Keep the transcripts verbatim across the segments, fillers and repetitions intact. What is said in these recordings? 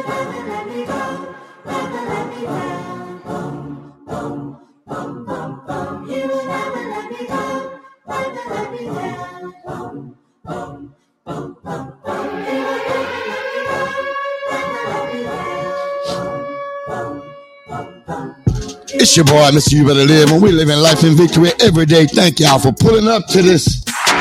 It's your boy, Mister You Better Live, and we live in life in victory every day. Thank y'all for pulling up to this.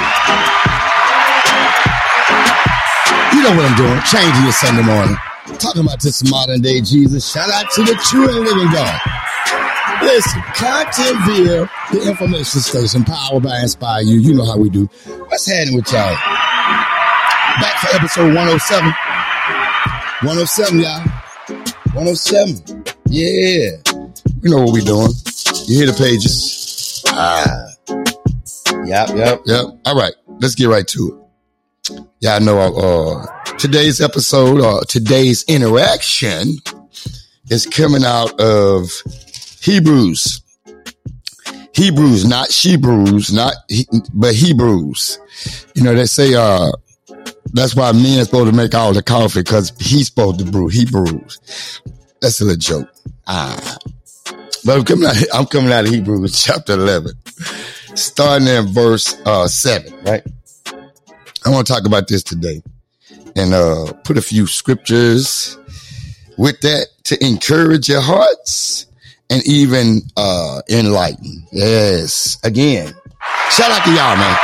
You know what I'm doing. Changing your Sunday morning. Talking about this modern day Jesus. Shout out to the true and living God. Listen, content via the information station, powered by Inspire You. You know how we do. What's happening with y'all? Back for episode one oh seven. one oh seven, y'all. one oh seven. Yeah. You know what we doing. You hear the pages. Ah. Yep, yep, yep. All right. Let's get right to it. Y'all know uh, today's episode, or uh, today's interaction is coming out of Hebrews. Hebrews, not Shebrews, not he, but Hebrews. You know, they say uh, that's why men are supposed to make all the coffee, because he's supposed to brew. He brews. That's a little joke. Ah. But I'm coming out, I'm coming out of Hebrews chapter eleven, starting in verse uh, seven, right? I want to talk about this today and uh, put a few scriptures with that to encourage your hearts and even uh, enlighten. Yes. Again, shout out to y'all, man.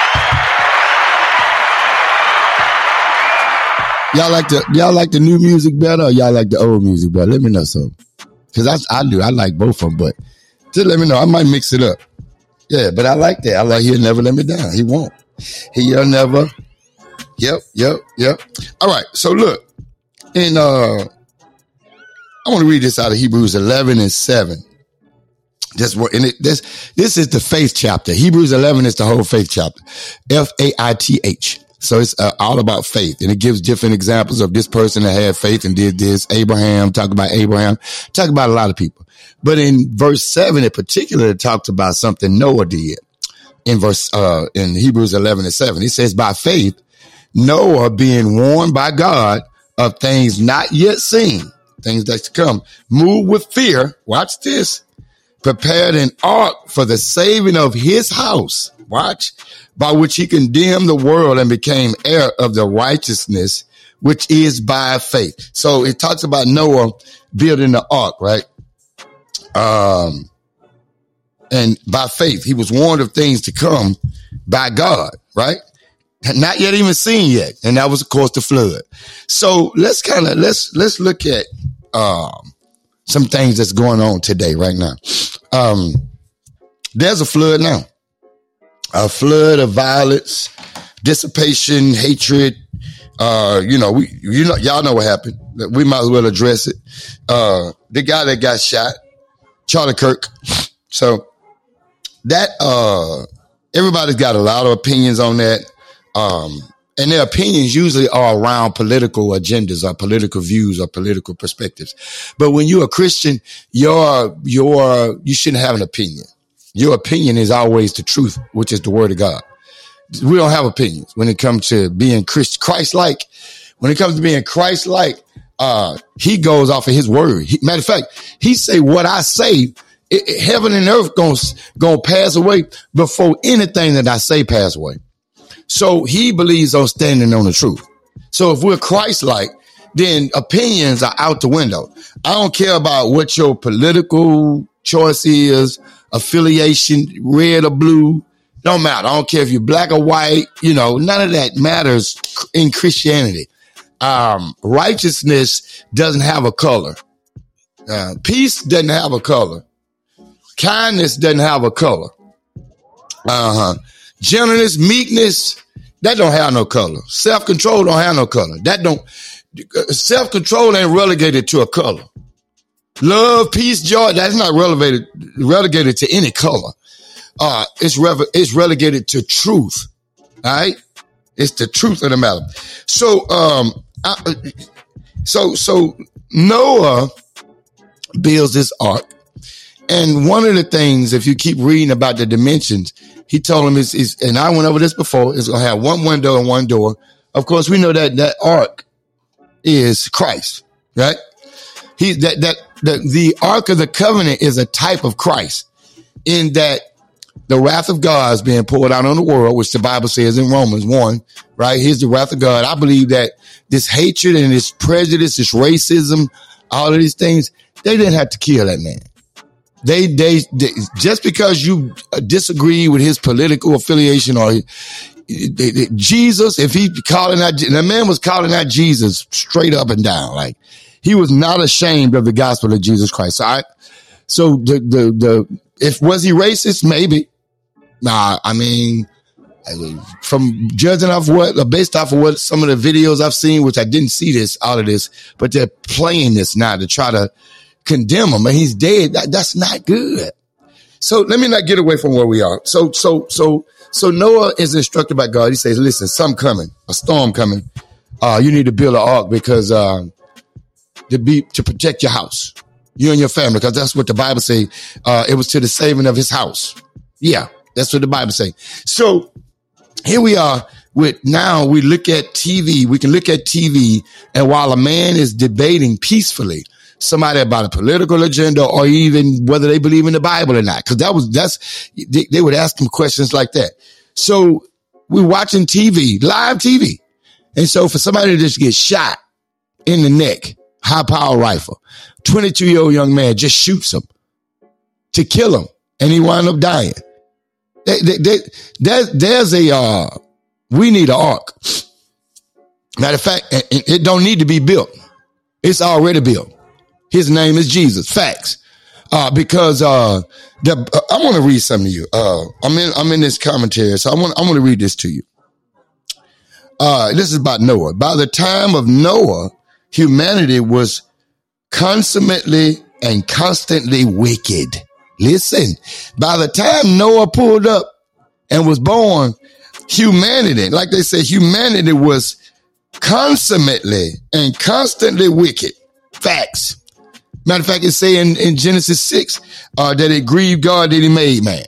Y'all like the y'all like the new music better, or y'all like the old music better? Let me know something. Because I, I do. I like both of them, but just let me know. I might mix it up. Yeah, but I like that. I like He'll never let me down. He won't. He'll never. Yep, yep, yep. All right. So look, and uh, I want to read this out of Hebrews eleven and seven. Just what, and it, this this is the faith chapter. Hebrews eleven is the whole faith chapter. F A I T H. So it's uh, all about faith, and it gives different examples of this person that had faith and did this. Abraham, talk about Abraham, talk about a lot of people. But in verse seven in particular, it talks about something Noah did. In verse, uh, in Hebrews eleven and seven, he says, by faith, Noah, being warned by God of things not yet seen, things that's to come, moved with fear. Watch this. Prepared an ark for the saving of his house. Watch. By which he condemned the world and became heir of the righteousness, which is by faith. So it talks about Noah building the ark, right? Um, and by faith, he was warned of things to come by God, right? Not yet even seen yet. And that was, of course, the flood. So let's kind of, let's, let's look at, um, some things that's going on today, right now. Um, there's a flood now. A flood of violence, dissipation, hatred. Uh, you know, we, you know, y'all know what happened. We might as well address it. Uh, the guy that got shot, Charlie Kirk. So that, uh, everybody's got a lot of opinions on that. Um, and their opinions usually are around political agendas or political views or political perspectives. But when you're a Christian, you're, you're, you shouldn't have an opinion. Your opinion is always the truth, which is the word of God. We don't have opinions when it comes to being Christ, Christ-like. When it comes to being Christ-like, uh, he goes off of his word. He, matter of fact, he say, what I say, it, it, heaven and earth gonna, gonna pass away before anything that I say pass away. So he believes on standing on the truth. So if we're Christ-like, then opinions are out the window. I don't care about what your political choice is, affiliation, red or blue, don't matter. I don't care if you're black or white, you know, none of that matters in Christianity. Um, righteousness doesn't have a color. Uh, peace doesn't have a color. Kindness doesn't have a color. Uh-huh. Gentleness, meekness, that don't have no color. Self-control don't have no color. That don't, self-control ain't relegated to a color. Love, peace, joy, that's not relegated, relegated to any color. Uh, it's, re- it's relegated to truth. All right. It's the truth of the matter. So, um, I, so, so Noah builds this ark. And one of the things, if you keep reading about the dimensions, he told him is, is, and I went over this before, it's going to have one window and one door. Of course, we know that that ark is Christ. right? He that that the, the Ark of the Covenant is a type of Christ, in that the wrath of God is being poured out on the world, which the Bible says in Romans one, right? Here's the wrath of God. I believe that this hatred and this prejudice, this racism, all of these things, they didn't have to kill that man. They, they, they just because you disagree with his political affiliation or they, they, Jesus, if he calling out, the man was calling out Jesus straight up and down. Like, he was not ashamed of the gospel of Jesus Christ. So I, so the, the, the, if was he racist? Maybe. Nah, I mean, from judging off what, based off of what some of the videos I've seen, which I didn't see this, all of this, but they're playing this now to try to condemn him, and he's dead. That, that's not good. So let me not get away from where we are. So, so, so, so Noah is instructed by God. He says, listen, something coming, a storm coming. Uh, you need to build an ark because, uh, to be, to protect your house, you and your family, because that's what the Bible say. Uh, it was to the saving of his house. Yeah. That's what the Bible says. So here we are with, now we look at T V. We can look at T V, and while a man is debating peacefully somebody about a political agenda or even whether they believe in the Bible or not, because that was, that's, they, they would ask him questions like that. So we're watching T V, live T V. And so for somebody to just get shot in the neck, high power rifle, twenty-two year old young man just shoots him to kill him, and he wound up dying. They, they, they, there's, there's a, uh, we need an ark. Matter of fact, it, it don't need to be built. It's already built. His name is Jesus. Facts. Uh, because, uh, the, uh, I want to read something to you. Uh, I'm in, I'm in this commentary. So I want, I want to read this to you. Uh, this is about Noah. By the time of Noah, humanity was consummately and constantly wicked. Listen, by the time Noah pulled up and was born, humanity, like they say, humanity was consummately and constantly wicked. Facts. Matter of fact, it say in, in Genesis six, uh, that it grieved God that he made man.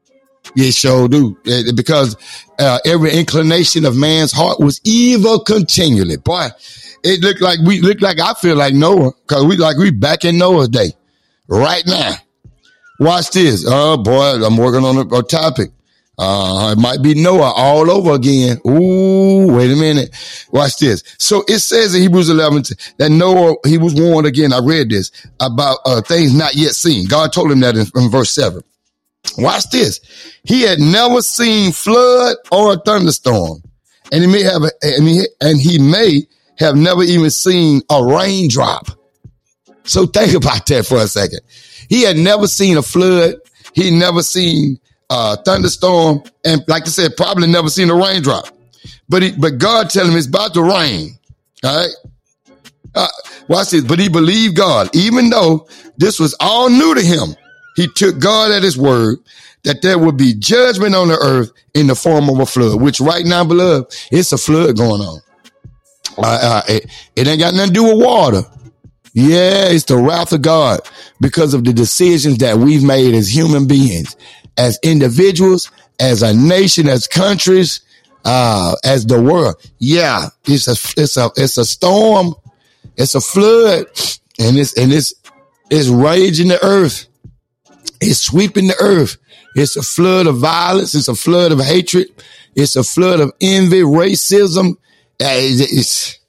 It sure do. It, because, uh, every inclination of man's heart was evil continually. Boy, it looked like we looked like, I feel like Noah, cause we like we back in Noah's day right now. Watch this. Oh boy, I'm working on a, a topic. Uh, it might be Noah all over again. Ooh, wait a minute. Watch this. So it says in Hebrews eleven that Noah, he was warned again. I read this about uh, things not yet seen. God told him that in, in verse seven. Watch this. He had never seen flood or a thunderstorm, and he may have, a, and he, and he may have never even seen a raindrop. So think about that for a second. He had never seen a flood. He never seen a thunderstorm. And like I said, probably never seen a raindrop. But he, but God tell him it's about to rain. All right. Uh, watch this. But he believed God, even though this was all new to him. He took God at his word that there would be judgment on the earth in the form of a flood, which right now, beloved, it's a flood going on. Uh, uh, it, it ain't got nothing to do with water. Yeah, it's the wrath of God because of the decisions that we've made as human beings, as individuals, as a nation, as countries, uh, as the world. Yeah, it's a, it's a, it's a storm. It's a flood, and it's, and it's, it's raging the earth. It's sweeping the earth. It's a flood of violence. It's a flood of hatred. It's a flood of envy, racism. It's,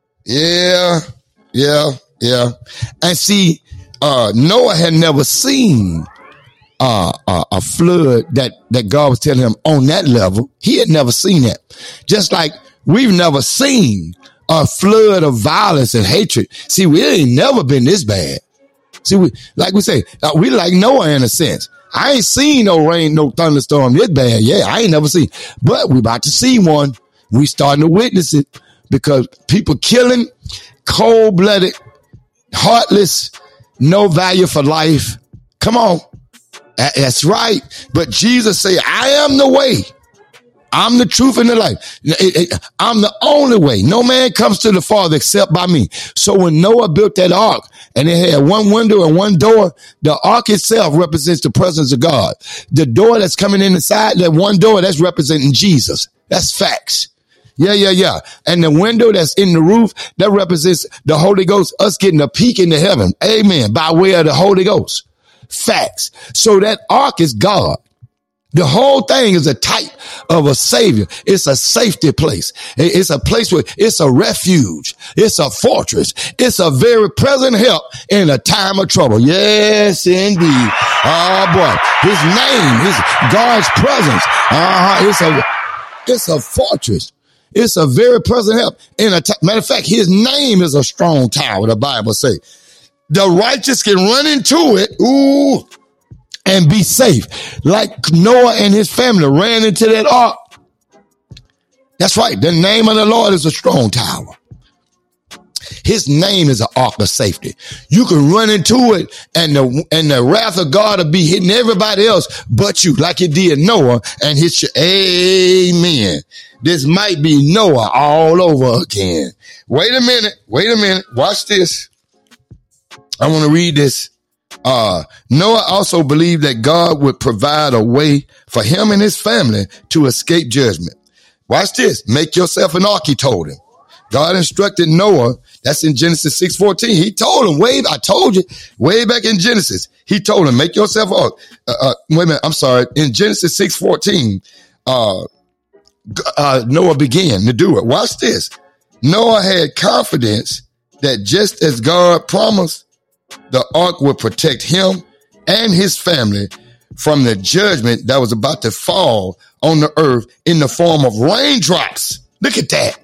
yeah, yeah. Yeah. And see, uh, Noah had never seen, uh, uh, a flood that, that God was telling him on that level. He had never seen that. Just like we've never seen a flood of violence and hatred. See, we ain't never been this bad. See, we, like we say, uh, we like Noah in a sense. I ain't seen no rain, no thunderstorm this bad. Yeah, I ain't never seen, but we about to see one. We starting to witness it because people killing, cold-blooded, heartless, no value for life. Come on. That's right. But Jesus said, I am the way. I'm the truth and the life. I'm the only way. No man comes to the Father except by me. So when Noah built that ark and it had one window and one door, the ark itself represents the presence of God. The door that's coming in inside, that one door, that's representing Jesus. That's facts. Yeah, yeah, yeah. And the window that's in the roof, that represents the Holy Ghost, us getting a peek into heaven. Amen. By way of the Holy Ghost. Facts. So that ark is God. The whole thing is a type of a savior. It's a safety place. It's a place where it's a refuge. It's a fortress. It's a very present help in a time of trouble. Yes, indeed. Oh boy. His name, his God's presence. Uh-huh. It's a, it's a fortress. It's a very present help in a t- matter of fact, his name is a strong tower. The Bible say the righteous can run into it. Ooh. And be safe. Like Noah and his family ran into that ark. That's right. The name of the Lord is a strong tower. His name is an ark of safety. You can run into it and the, and the wrath of God will be hitting everybody else but you, like it did Noah and his, amen. This might be Noah all over again. Wait a minute. Wait a minute. Watch this. I want to read this. Uh, Noah also believed that God would provide a way for him and his family to escape judgment. Watch this. Make yourself an ark, he told him. God instructed Noah. That's in Genesis six fourteen. He told him, way, I told you, way back in Genesis. He told him, make yourself an ark. Uh, uh, wait a minute. I'm sorry. In Genesis six fourteen, uh, uh, Noah began to do it. Watch this. Noah had confidence that just as God promised, the ark would protect him and his family from the judgment that was about to fall on the earth in the form of raindrops. Look at that.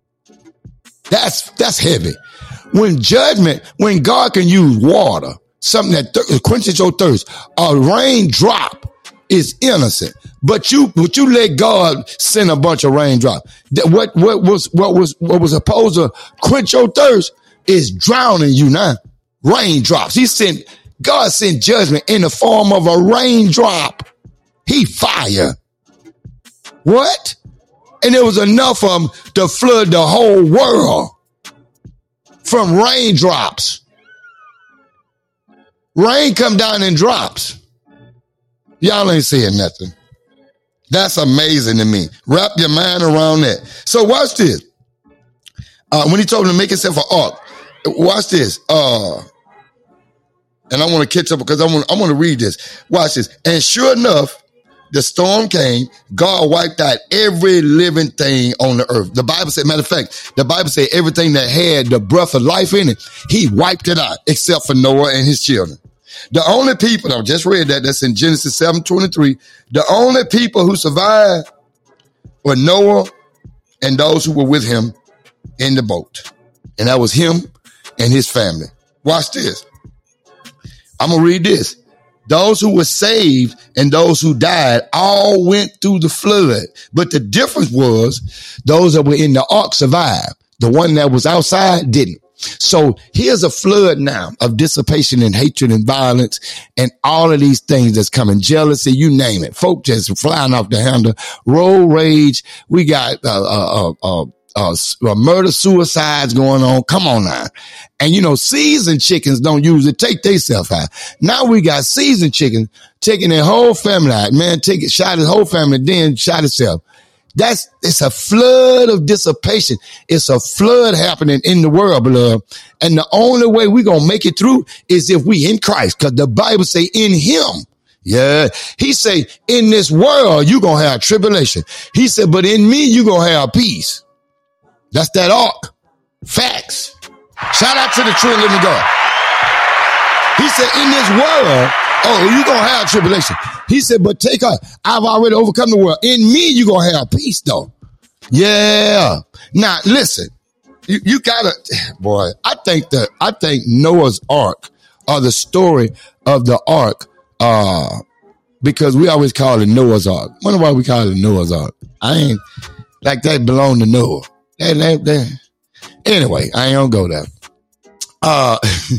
That's, that's heavy. When judgment, when God can use water, something that th- quenches your thirst, a raindrop is innocent. But you, but you let God send a bunch of raindrops. What, what was, what was, what was supposed to quench your thirst is drowning you now. Raindrops. He sent, God sent judgment in the form of a raindrop. He fire. What? And there was enough of them to flood the whole world from raindrops. Rain come down in drops. Y'all ain't saying nothing. That's amazing to me. Wrap your mind around that. So watch this. Uh, when he told him to make himself an ark, watch this. Uh, and I want to catch up because I want, I want to read this. Watch this. And sure enough, the storm came. God wiped out every living thing on the earth. The Bible said, matter of fact, the Bible said everything that had the breath of life in it, he wiped it out except for Noah and his children. The only people, I just read that, that's in Genesis seven twenty-three. The only people who survived were Noah and those who were with him in the boat. And that was him and his family. Watch this. I'm going to read this. Those who were saved and those who died all went through the flood. But the difference was those that were in the ark survived. The one that was outside didn't. So here's a flood now of dissipation and hatred and violence and all of these things that's coming. Jealousy, you name it. Folk just flying off the handle. Road rage. We got uh, uh, uh, uh, uh, murder, suicides going on. Come on now. And, you know, seasoned chickens don't usually take themselves out. Now we got seasoned chickens taking their whole family out. Man, take it, shot his whole family, then shot himself. That's, it's a flood of dissipation. It's a flood happening in the world, beloved. And the only way we're going to make it through is if we in Christ. Cause the Bible say in him. Yeah. He say in this world, you're going to have tribulation. He said, but in me, you're going to have peace. That's that ark. Facts. Shout out to the true and living God. He said in this world, oh, you're going to have tribulation. He said, but take her. I've already overcome the world. In me, you're going to have peace, though. Yeah. Now, listen, you, you got to, boy, I think that, I think Noah's Ark or the story of the Ark, uh, because we always call it Noah's Ark. Wonder why we call it Noah's Ark. I ain't, like that belong to Noah. That, that, that. Anyway, I ain't gonna go there. Uh,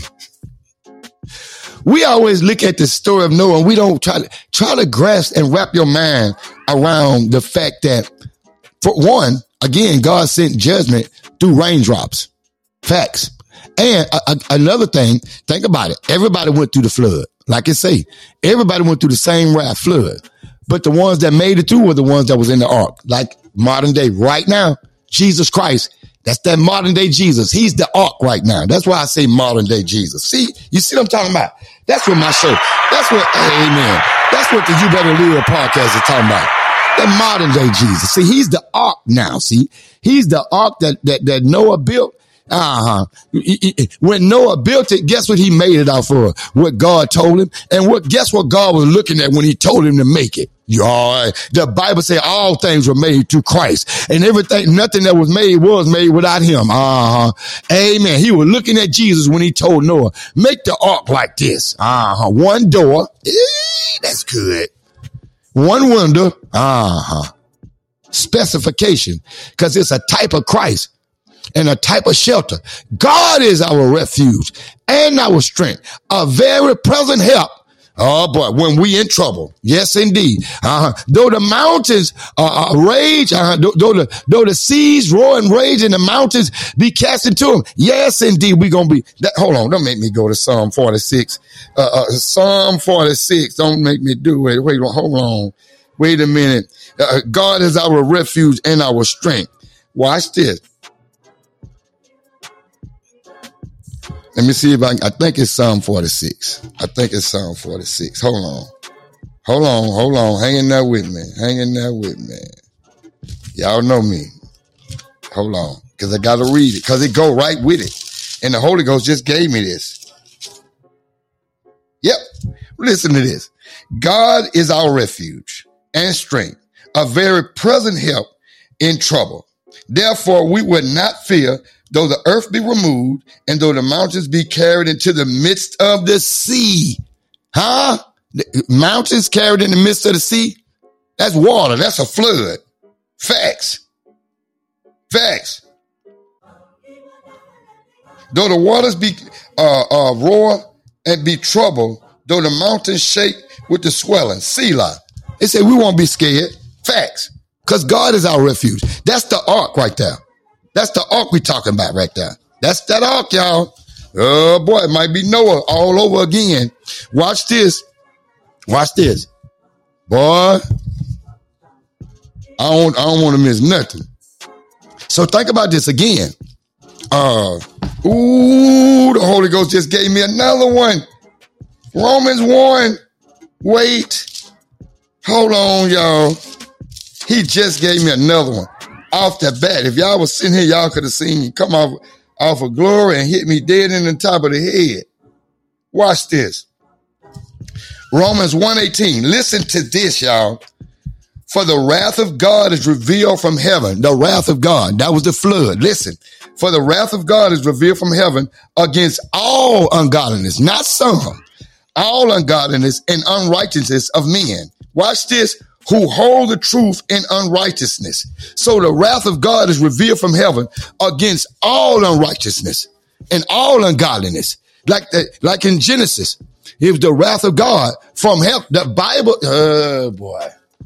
We always look at the story of Noah and we don't try to try to grasp and wrap your mind around the fact that, for one, again, God sent judgment through raindrops. Facts. And a, a, another thing, think about it. Everybody went through the flood. Like I say, everybody went through the same wrath flood. But the ones that made it through were the ones that was in the ark. Like modern day right now, Jesus Christ. That's that modern day Jesus. He's the ark right now. That's why I say modern day Jesus. See, you see what I'm talking about? That's what my show, that's what, amen. That's what the You Better Live podcast is talking about. The modern day Jesus. See, he's the ark now. See, he's the ark that, that, that Noah built. Uh-huh. When Noah built it, guess what he made it out for? What God told him. And what, guess what God was looking at when he told him to make it? Yeah, the Bible says all things were made through Christ, and everything, nothing that was made was made without him. Uh-huh. Amen. He was looking at Jesus when he told Noah, make the ark like this. Uh-huh. One door. Eee, that's good. One window. Uh-huh. Specification. Cause it's a type of Christ and a type of shelter. God is our refuge and our strength, a very present help. Oh boy, when we in trouble. Yes, indeed. Uh-huh. Though the mountains uh, uh, rage, uh, though, though the though the seas roar and rage and the mountains be cast into them. Yes, indeed, we gonna be. That, hold on, don't make me go to Psalm forty-six. Uh, uh, Psalm forty-six. Don't make me do it. Wait, hold on. Wait a minute. Uh, God is our refuge and our strength. Watch this. Let me see if I can, I think it's Psalm forty-six. I think it's Psalm forty-six. Hold on. Hold on. Hold on. Hang in there with me. Hang in there with me. Y'all know me. Hold on. Cause I got to read it. Cause it go right with it. And the Holy Ghost just gave me this. Yep. Listen to this. God is our refuge and strength, a very present help in trouble. Therefore, we would not fear, though the earth be removed, and though the mountains be carried into the midst of the sea. Huh? The mountains carried in the midst of the sea? That's water. That's a flood. Facts. Facts. Though the waters be uh, uh, roar and be troubled, though the mountains shake with the swelling. Selah. They say we won't be scared. Facts. Because God is our refuge. That's the ark right there. That's the ark we talking about right there. That's that ark, y'all. Oh boy, it might be Noah all over again. Watch this. Watch this. Boy, I don't, I don't want to miss nothing. So think about this again. Uh, ooh, the Holy Ghost just gave me another one. Romans one. Wait. Hold on, y'all. He just gave me another one. Off the bat. If y'all was sitting here, y'all could have seen me come off, off of glory and hit me dead in the top of the head. Watch this. Romans one eighteen. Listen to this, y'all. For the wrath of God is revealed from heaven. The wrath of God. That was the flood. Listen. For the wrath of God is revealed from heaven against all ungodliness, not some, all ungodliness and unrighteousness of men. Watch this. Who hold the truth in unrighteousness. So the wrath of God is revealed from heaven against all unrighteousness and all ungodliness. Like the, like in Genesis, it was the wrath of God from heaven. The Bible, oh boy.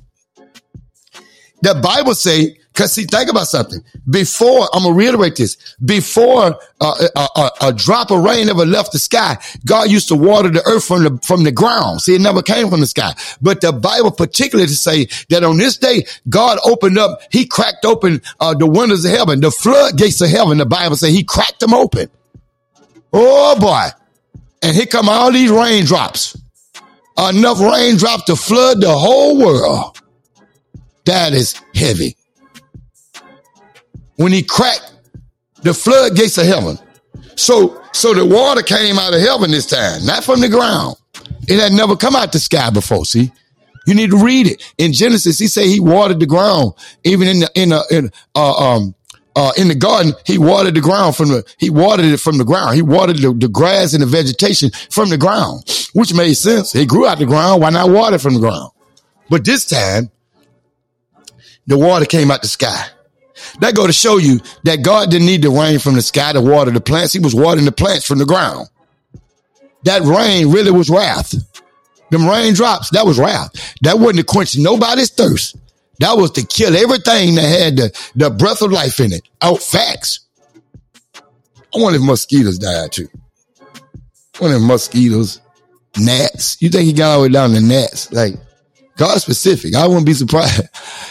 The Bible say, cause see, think about something. Before, I'm going to reiterate this. Before uh, a, a, a drop of rain ever left the sky, God used to water the earth from the, from the ground. See, it never came from the sky. But the Bible particularly to say that on this day, God opened up, he cracked open uh, the windows of heaven, the floodgates of heaven. The Bible say he cracked them open. Oh boy. And here come all these raindrops. Enough raindrops to flood the whole world. That is heavy. When he cracked the floodgates of heaven. So, so the water came out of heaven this time, not from the ground. It had never come out the sky before. See, you need to read it in Genesis. He said he watered the ground, even in the, in the, in, uh, um, uh, in the garden, he watered the ground from the, he watered it from the ground. He watered the, the grass and the vegetation from the ground, which made sense. He grew out the ground. Why not water from the ground? But this time, the water came out the sky. That go to show you that God didn't need the rain from the sky to water the plants. He was watering the plants from the ground. That rain really was wrath. Them raindrops, that was wrath. That wasn't to quench nobody's thirst. That was to kill everything that had the, the breath of life in it. Out facts. I wonder if mosquitoes died too. I wonder if mosquitoes, gnats. You think he got all the way down to gnats? Like, God specific. I wouldn't be surprised.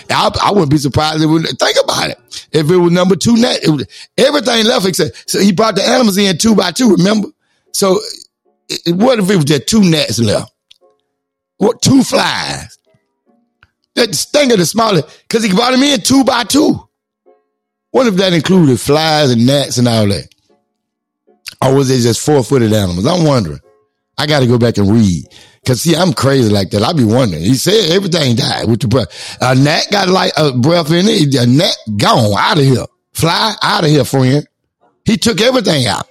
I, I wouldn't be surprised if it was, think about it. If it was number two net, it was, everything left except, so he brought the animals in two by two, remember? So it, what if it was just two nets left? What, two flies? That stinger, the smallest, because he brought them in two by two. What if that included flies and gnats and all that? Or was it just four-footed animals? I'm wondering. I got to go back and read. Because, see, I'm crazy like that. I be wondering. He said everything died with the breath. A gnat got like a breath in it. A gnat gone out of here. Fly out of here, friend. He took everything out.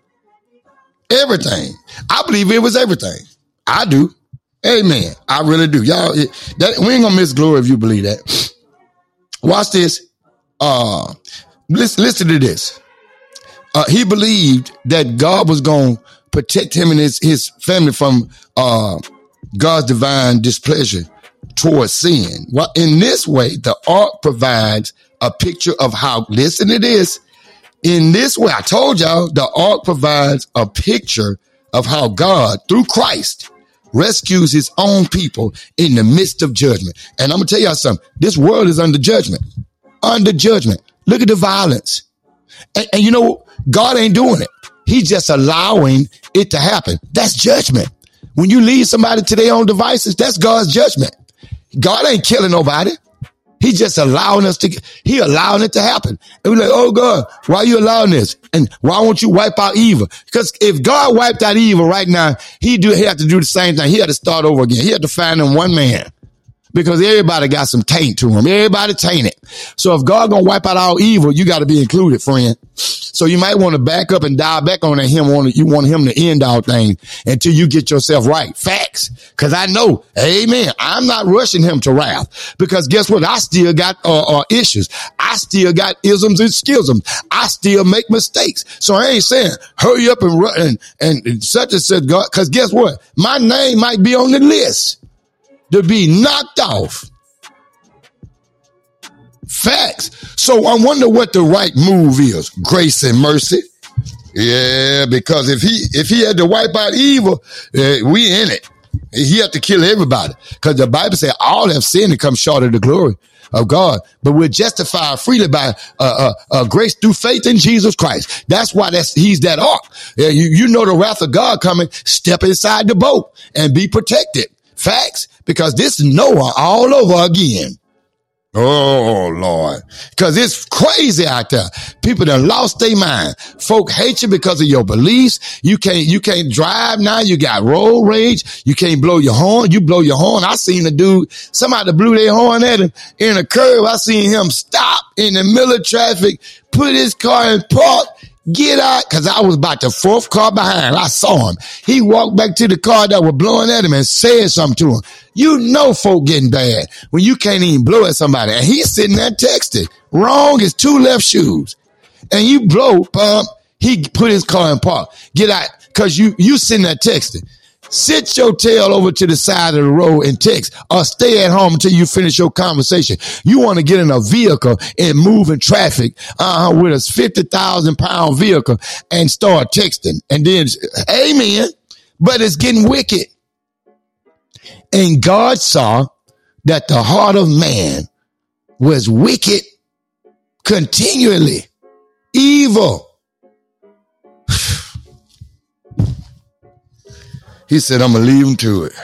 Everything. I believe it was everything. I do. Amen. I really do. Y'all, it, that, we ain't going to miss glory if you believe that. Watch this. Uh, listen, listen to this. Uh, he believed that God was going to protect him and his, his family from uh, God's divine displeasure towards sin. Well, in this way, the ark provides a picture of how, listen to this, in this way, I told y'all, the ark provides a picture of how God, through Christ, rescues his own people in the midst of judgment. And I'm going to tell y'all something. This world is under judgment. Under judgment. Look at the violence. And, and you know, God ain't doing it. He's just allowing it to happen. That's judgment. When you leave somebody to their own devices, that's God's judgment. God ain't killing nobody. He's just allowing us to, he allowing it to happen. And we're like, oh God, why are you allowing this? And why won't you wipe out evil? Because if God wiped out evil right now, he do, he have to do the same thing. He had to start over again. He had to find him one man. Because everybody got some taint to him. Everybody tainted. So if God gonna wipe out all evil, you got to be included, friend. So you might want to back up and dial back on him. You want him to end all things until you get yourself right. Facts. Because I know, amen, I'm not rushing him to wrath. Because guess what? I still got uh, uh, issues. I still got isms and schisms. I still make mistakes. So I ain't saying hurry up and run and, and, and such and such. God. Because guess what? My name might be on the list to be knocked off. Facts. So I wonder what the right move is. Grace and mercy. Yeah, because if he if he had to wipe out evil, uh, we in it. He had to kill everybody. Because the Bible said all have sinned and come short of the glory of God. But we're justified freely by uh, uh, uh, grace through faith in Jesus Christ. That's why that's he's that ark. Yeah, you, you know the wrath of God coming. Step inside the boat and be protected. Facts. Because this is Noah all over again. Oh, Lord. Because it's crazy out there. People done lost their mind. Folk hate you because of your beliefs. You can't, you can't drive now. You got road rage. You can't blow your horn. You blow your horn. I seen a dude, somebody blew their horn at him in a curve. I seen him stop in the middle of traffic, put his car in park, get out, because I was about the fourth car behind. I saw him. He walked back to the car that was blowing at him and said something to him. You know folk getting bad when you can't even blow at somebody. And he's sitting there texting. Wrong is two left shoes. And you blow, pump, he put his car in park. Get out, because you, you sitting there texting. Sit your tail over to the side of the road and text, or stay at home until you finish your conversation. You want to get in a vehicle and move in traffic uh, with a fifty thousand pound vehicle and start texting. And then, amen, but it's getting wicked. And God saw that the heart of man was wicked continually, evil. He said, I'm going to leave him to it.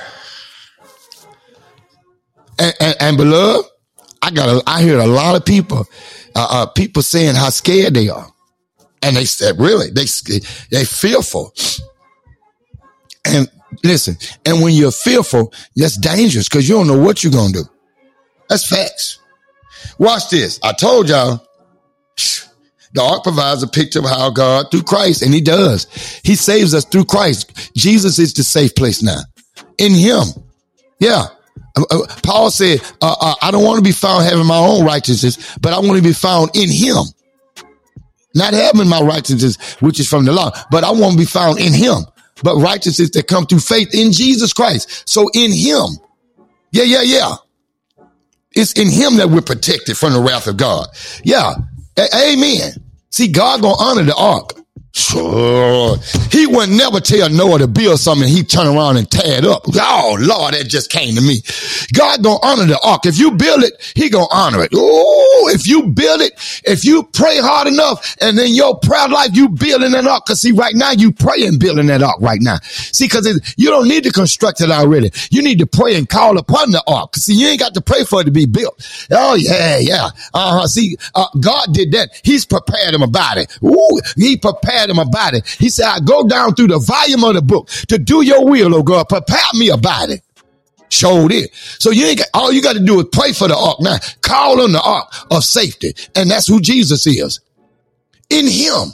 And, and, and beloved, I got, a, I hear a lot of people, uh, uh, people saying how scared they are. And they said, really, they, they fearful. And listen, and when you're fearful, that's dangerous because you don't know what you're going to do. That's facts. Watch this. I told y'all, the ark provides a picture of how God, through Christ, and he does. He saves us through Christ. Jesus is the safe place now. In him. Yeah. Uh, Paul said, uh, uh, I don't want to be found having my own righteousness, but I want to be found in him. Not having my righteousness, which is from the law, but I want to be found in him. But righteousness that come through faith in Jesus Christ. So in him. Yeah, yeah, yeah. It's in him that we're protected from the wrath of God. Yeah. A- amen. See, God gonna honor the ark. Sure. He would never tell Noah to build something and he turn around and tear it up. Oh, Lord, that just came to me. God gonna honor the ark. If you build it, he gonna honor it. Oh, if you build it, if you pray hard enough and then your prayer life, you building that ark. Cause see, right now you praying building that ark right now. See, cause it, you don't need to construct it already. You need to pray and call upon the ark. Cause see, you ain't got to pray for it to be built. Oh, yeah, yeah. Uh-huh. See, uh, God did that. He's prepared him about it. Ooh, he prepared him about it. He said, I go down through the volume of the book to do your will, oh God. Prepare me about it. Showed it. So you ain't got, all you got to do is pray for the ark. Now, call on the ark of safety. And that's who Jesus is. In him.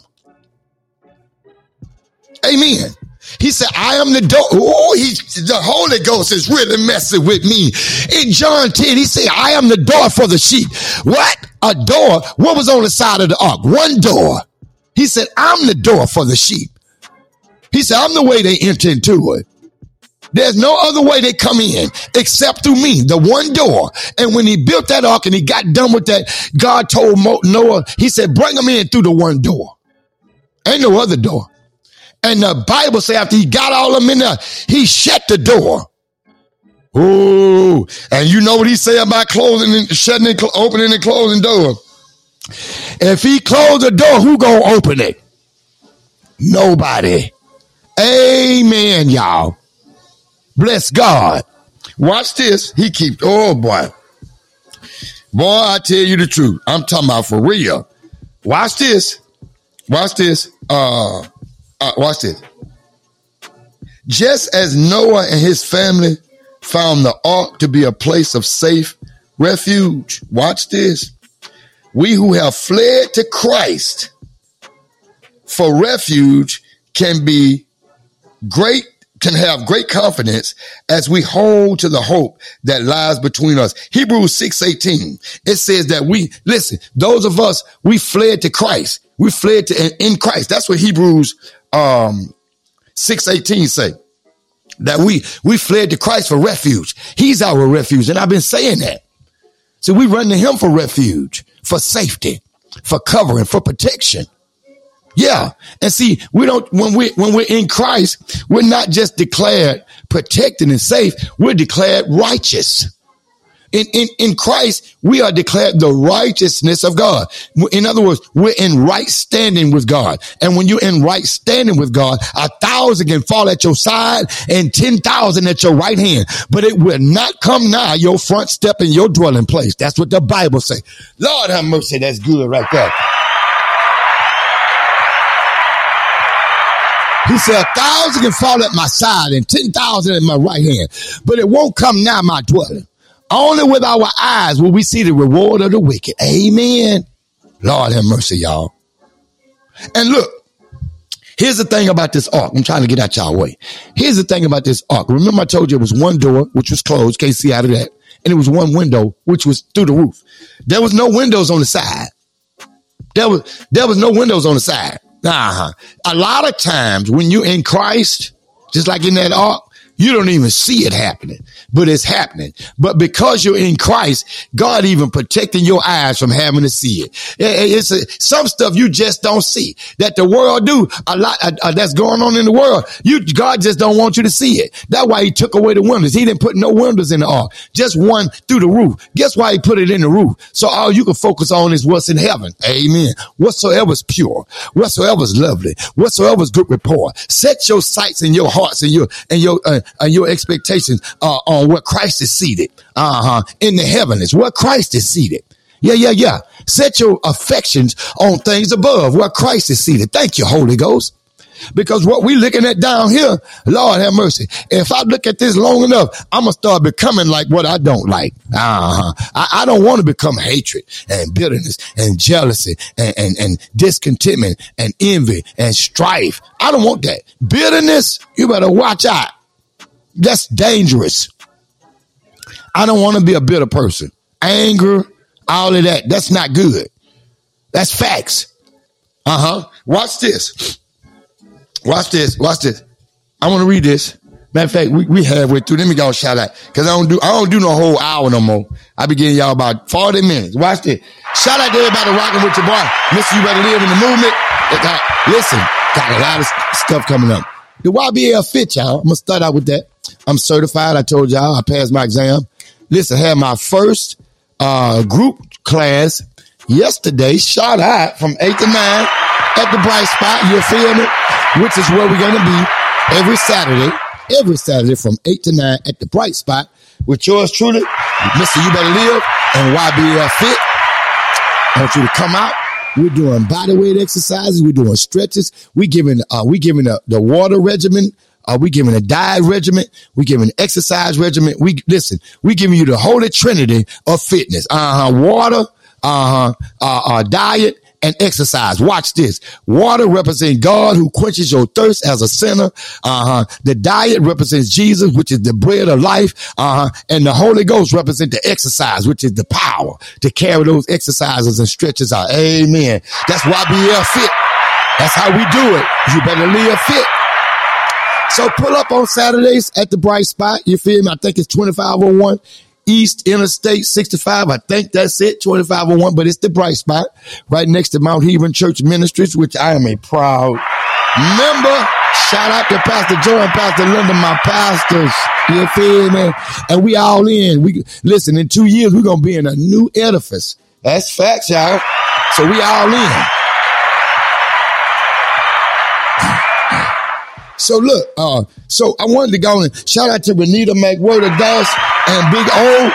Amen. He said, I am the door. Oh, he, the Holy Ghost is really messing with me. In John ten, he said, I am the door for the sheep. What? A door? What was on the side of the ark? One door. He said, I'm the door for the sheep. He said, I'm the way they enter into it. There's no other way they come in except through me, the one door. And when he built that ark and he got done with that, God told Noah, he said, bring them in through the one door. Ain't no other door. And the Bible says after he got all of them in there, he shut the door. Oh, and you know what he said about closing and shutting and cl- opening and closing doors. If he closed the door, who gonna open it? Nobody. Amen, y'all. Bless God. Watch this. He keeps, oh boy. Boy, I tell you the truth. I'm talking about for real. Watch this. Watch this. Uh, uh watch this. Just as Noah and his family found the ark to be a place of safe refuge. Watch this. We who have fled to Christ for refuge can be great, can have great confidence as we hold to the hope that lies between us. Hebrews six eighteen. It says that we, listen, those of us, we fled to Christ. We fled to in Christ. That's what Hebrews um six eighteen say. That we, we fled to Christ for refuge. He's our refuge. And I've been saying that. So we run to him for refuge, for safety, for covering, for protection. Yeah. And see, we don't, when we, when we're in Christ, we're not just declared protected and safe. We're declared righteous. In, in, in Christ, we are declared the righteousness of God. In other words, we're in right standing with God. And when you're in right standing with God, a thousand can fall at your side and ten thousand at your right hand, but it will not come nigh your front step in your dwelling place. That's what the Bible says. Lord have mercy. That's good right there. He said, a thousand can fall at my side and ten thousand at my right hand, but it won't come nigh my dwelling. Only with our eyes will we see the reward of the wicked. Amen. Lord have mercy, y'all. And look, here's the thing about this ark. I'm trying to get out y'all way. Here's the thing about this ark. Remember I told you it was one door, which was closed. Can't see out of that. And it was one window, which was through the roof. There was no windows on the side. There was, there was no windows on the side. Uh-huh. A lot of times when you're in Christ, just like in that ark, you don't even see it happening, but it's happening. But because you're in Christ, God even protecting your eyes from having to see it. It's a, some stuff you just don't see that the world do a lot uh, uh, that's going on in the world. You, God just don't want you to see it. That's why he took away the windows. He didn't put no windows in the ark, just one through the roof. Guess why he put it in the roof? So all you can focus on is what's in heaven. Amen. Whatsoever is pure, whatsoever is lovely, whatsoever is good report. Set your sights and your hearts and your, and your, uh, and your expectations uh, on what Christ is seated uh-huh, in the heavens, where Christ is seated. Yeah, yeah, yeah. Set your affections on things above where Christ is seated. Thank you, Holy Ghost. Because what we're looking at down here, Lord have mercy. If I look at this long enough, I'm going to start becoming like what I don't like. Uh-huh. I, I don't want to become hatred and bitterness and jealousy and, and, and discontentment and envy and strife. I don't want that. Bitterness, you better watch out. That's dangerous. I don't want to be a bitter person. Anger, all of that. That's not good. That's facts. Uh-huh. Watch this. Watch this. Watch this. I want to read this. Matter of fact, we, we halfway through. Let me go shout out. Cause I don't do, I don't do no whole hour no more. I be giving y'all about forty minutes. Watch this. Shout out to everybody rocking with your boy. Mister You Better Live in the Movement. got, listen, got a lot of stuff coming up. The Y B L Fit, y'all. I'm going to start out with that. I'm certified. I told y'all I passed my exam. Listen, I had my first uh, group class yesterday. Shout out from eight to nine at the Bright Spot. You feel me? Which is where we're going to be every Saturday. Every Saturday from eight to nine at the Bright Spot with yours truly, Mister You Better Live and Y B L Fit. I want you to come out. We're doing body weight exercises. We're doing stretches. We giving, uh, we giving the, the water regimen. Uh, we giving a diet regimen. We giving exercise regimen. We listen. We giving you the holy trinity of fitness. Uh huh. Water. Uh huh. Uh, uh, diet and exercise. Watch this. Water represents God who quenches your thirst as a sinner. Uh huh. The diet represents Jesus, which is the bread of life. Uh huh. And the Holy Ghost represents the exercise, which is the power to carry those exercises and stretches out. Amen. That's Y B L Fit. That's how we do it. You better live fit. So pull up on Saturdays at the Bright Spot. You feel me? I think it's twenty-five oh one East Interstate sixty-five. I think that's it, twenty-five oh one, but it's the Bright Spot right next to Mount Hebron Church Ministries, which I am a proud member. Shout out to Pastor Joe and Pastor Linda, my pastors. You feel me? And we all in. We listen, in two years, we're going to be in a new edifice. That's facts, y'all. So we all in. So look, uh, so I wanted to go and shout out to Renita McWhirter Doss and Big O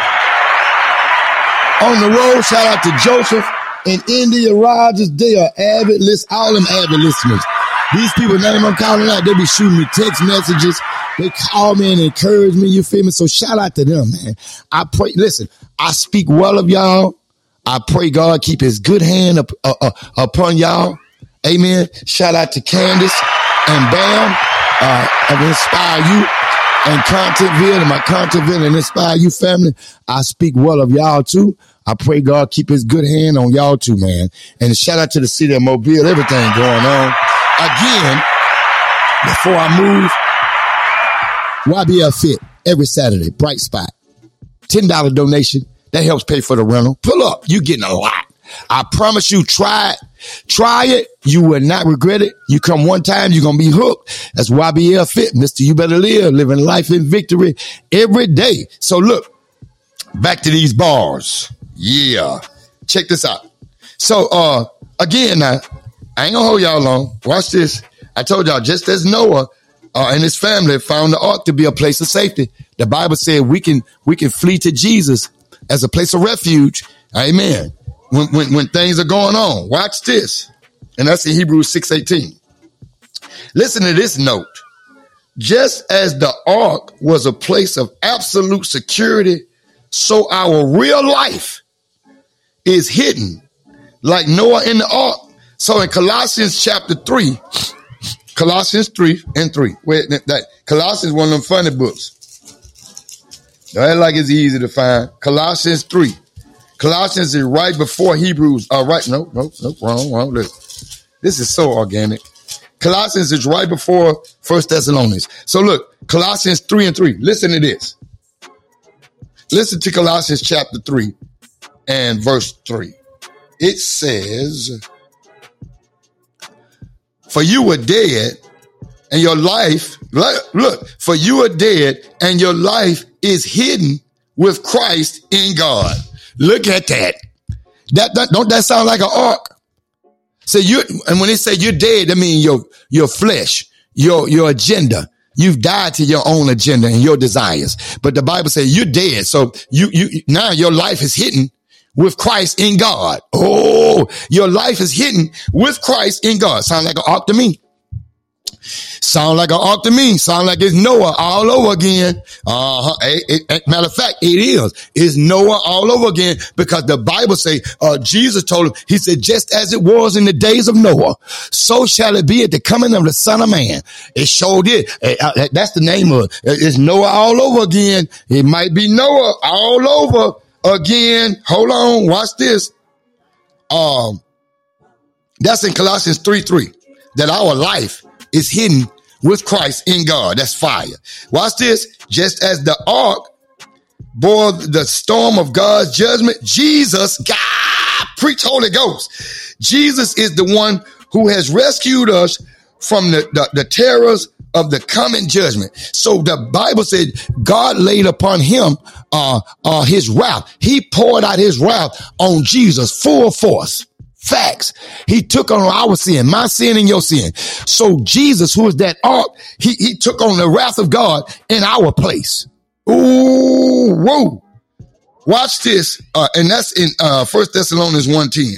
on the road. Shout out to Joseph and India Rogers. They are avid listeners, all them avid listeners. These people, name I'm calling out, they be shooting me text messages. They call me and encourage me. You feel me? So shout out to them, man. I pray. Listen, I speak well of y'all. I pray God keep his good hand up, uh, uh, upon y'all. Amen. Shout out to Candace and Bam. Uh, and inspire you and Contentville and my Contentville and Inspire You family. I speak well of y'all too. I pray God keep his good hand on y'all too, man. And shout out to the city of Mobile, everything going on. Again, before I move, Y B L Fit every Saturday, Bright Spot. ten dollars donation. That helps pay for the rental. Pull up. You getting a lot. I promise you, try it. Try it. You will not regret it. You come one time, you're going to be hooked. That's Y B L Fit, Mister You Better Live, living life in victory every day. So look, back to these bars. Yeah. Check this out. So, uh, again, now, I ain't gonna hold y'all long. Watch this. I told y'all, just as Noah uh, and his family found the ark to be a place of safety, the Bible said we can, we can flee to Jesus as a place of refuge. Amen. When, when, when things are going on, watch this. And that's in Hebrews six eighteen. Listen to this note. Just as the ark was a place of absolute security, so our real life is hidden like Noah in the ark. So in Colossians chapter three, Colossians three and three, wait, that Colossians one of them funny books. That like it's easy to find. Colossians three. Colossians is right before Hebrews. Uh, right, no, no, no, wrong, wrong. Look, this is so organic. Colossians is right before First Thessalonians. So look, Colossians three and three. Listen to this. Listen to Colossians chapter three and verse three. It says, for you were dead and your life, look, for you are dead and your life is hidden with Christ in God. Look at that. That, that don't that sound like an ark? So you, and when they say you're dead, that means your, your flesh, your, your agenda. You've died to your own agenda and your desires. But the Bible says you're dead. So you, you, now your life is hidden with Christ in God. Oh, your life is hidden with Christ in God. Sound like an ark to me. Sound like an ark to me. Sound like it's Noah all over again. Uh-huh. It, it, matter of fact, it is. It's Noah all over again because the Bible say, uh, Jesus told him, he said, just as it was in the days of Noah, so shall it be at the coming of the Son of Man. It showed it. Uh, that's the name of it. It's Noah all over again. It might be Noah all over again. Hold on. Watch this. Um, that's in Colossians three, three, that our life is hidden with Christ in God. That's fire. Watch this. Just as the ark bore the storm of God's judgment, Jesus, God, preach Holy Ghost. Jesus is the one who has rescued us from the, the, the terrors of the coming judgment. So the Bible said God laid upon him uh, uh, his wrath. He poured out his wrath on Jesus full force. Facts. He took on our sin, my sin and your sin. So Jesus, who is that ark, he, he took on the wrath of God in our place. Ooh, whoa. Watch this. Uh, and that's in uh, First Thessalonians one ten.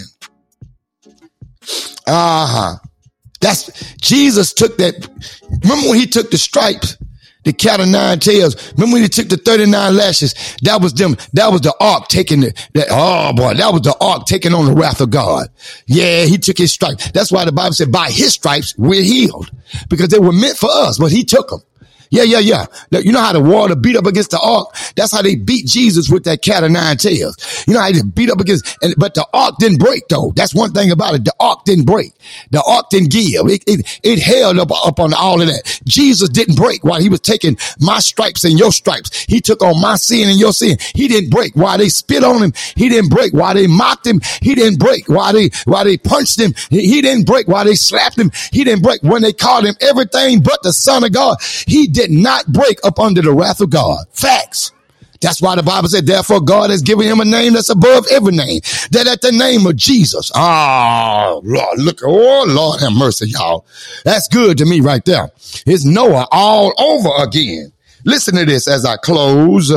Uh-huh. That's Jesus took that. Remember when he took the stripes, the cat of nine tails? Remember when he took the thirty-nine lashes? That was them. That was the ark taking the, that. Oh boy, that was the ark taking on the wrath of God. Yeah, he took his stripes. That's why the Bible said by his stripes we're healed, because they were meant for us, but he took them. Yeah, yeah, yeah. You know how the water beat up against the ark? That's how they beat Jesus with that cat of nine tails. You know how they beat up against, and, but the ark didn't break though. That's one thing about it. The ark didn't break. The ark didn't give. It, it, it held up, up on all of that. Jesus didn't break while he was taking my stripes and your stripes. He took on my sin and your sin. He didn't break while they spit on him. He didn't break while they mocked him. He didn't break while they, while they punched him. He, he didn't break while they slapped him. He didn't break when they called him everything but the Son of God. He did not break up under the wrath of God. Facts. That's why the Bible said, therefore God has given him a name that's above every name, that at the name of Jesus. Oh, Lord, look. Oh, Lord, have mercy, y'all. That's good to me right there. It's Noah all over again. Listen to this as I close.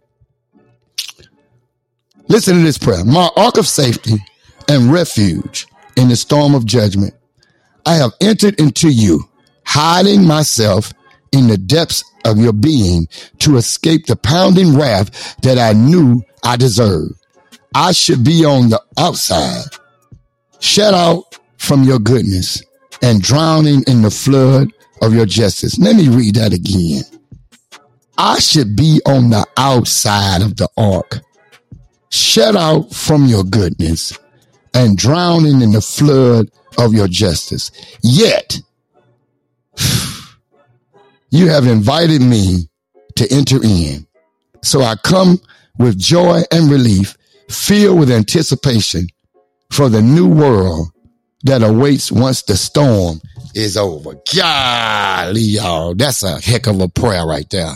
Listen to this prayer. My ark of safety and refuge in the storm of judgment. I have entered into you, hiding myself in the depths of your being to escape the pounding wrath that I knew I deserved. I should be on the outside, shut out from your goodness and drowning in the flood of your justice. Let me read that again. I should be on the outside of the ark, shut out from your goodness and drowning in the flood of your justice. Yet, you have invited me to enter in. So I come with joy and relief, filled with anticipation for the new world that awaits once the storm is over. Golly, y'all, that's a heck of a prayer right there.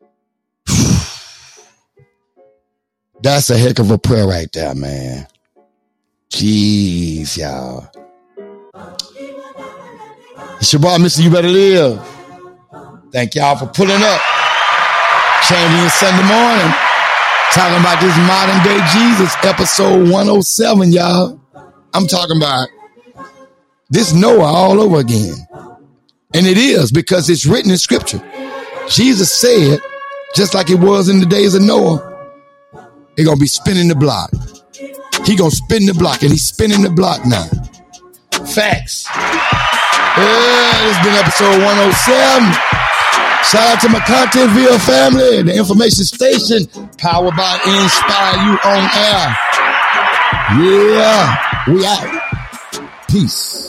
That's a heck of a prayer right there, man. Jeez, y'all. It's your boy, Mister You Better Live. Thank y'all for pulling up. Champion Sunday morning. Talking about this modern day Jesus, episode one oh seven, y'all. I'm talking about this Noah all over again. And it is because it's written in scripture. Jesus said, just like it was in the days of Noah, he's going to be spinning the block. He going to spin the block, and he's spinning the block now. Facts. Yeah, this has been episode one oh seven. Shout out to my Contentville family, the information station, powered by Inspire You on Air. Yeah, we out. Peace.